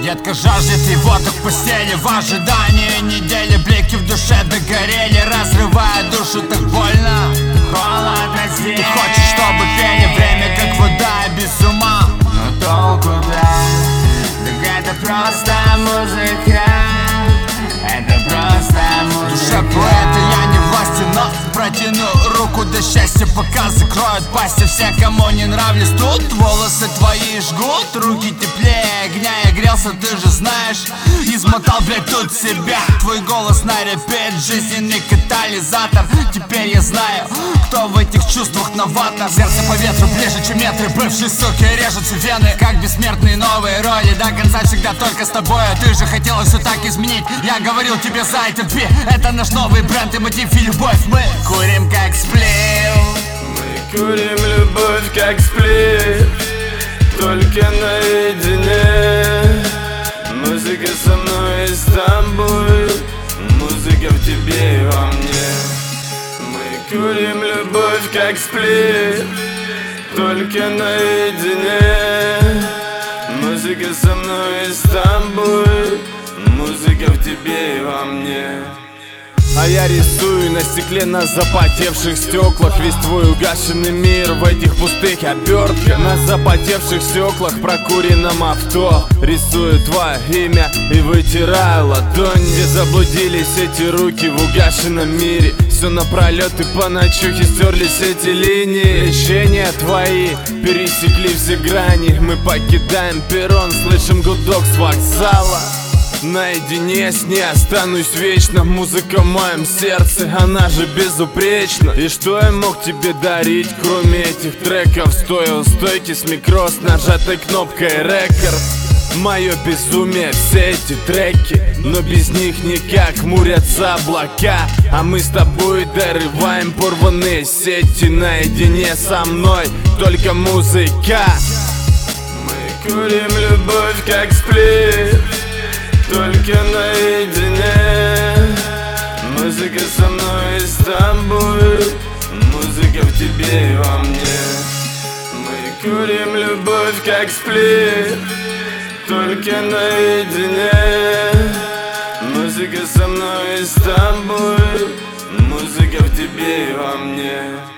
Детка жаждет его так в постели, в ожидании недели. Блики в душе догорели, разрывая душу так больно. Холодно здесь. Ты хочешь, чтобы пели, время как вода, без ума. Но толку да, так это просто музыка. Это просто музыка. Душа поэта, я не власти, но протяну руку до счастья, пока закроют пасти все, кому не нравлюсь тут. Волосы твои жгут, руки теплее огня. Я грелся, ты же знаешь, измотал, блядь, тут себя. Твой голос на репет, жизненный катализатор. Теперь я знаю, кто в этих чувствах новатор. Сердце по ветру ближе, чем метры. Бывшие суки режутся вены, как бессмертные новые роли. До конца всегда только с тобой. Ты же хотела все так изменить. Я говорил тебе за этот бит. Это наш новый бренд и мотив и любовь. Мы курим как сплив. Мы курим любовь как сплив, только наедине. Музыка со мной и с тобой, музыка в тебе и во мне. Мы курим любовь как сплив, только наедине. Музыка со мной и с тобой, музыка в тебе и во мне. А я рисую на стекле, на запотевших стеклах весь твой угашенный мир в этих пустых обертках. На запотевших стеклах прокуренном авто рисую твое имя и вытираю ладонь. Где заблудились эти руки в угашенном мире? Все напролет и по ночухе стерлись эти линии. Лечения твои пересекли все грани. Мы покидаем перрон, слышим гудок с вокзала. Наедине с ней останусь вечно. Музыка в моем сердце, она же безупречна. И что я мог тебе дарить, кроме этих треков? Стоя у стойки с микро с нажатой кнопкой рекорд. Мое безумие, все эти треки, но без них никак хмурятся облака. А мы с тобой дорываем порванные сети. Наедине со мной только музыка. Мы курим любовь как сплив, только наедине. Музыка со мной и с тобой, музыка в тебе и во мне. Мы курим любовь как сплив, только наедине. Музыка со мной и с тобой, музыка в тебе и во мне.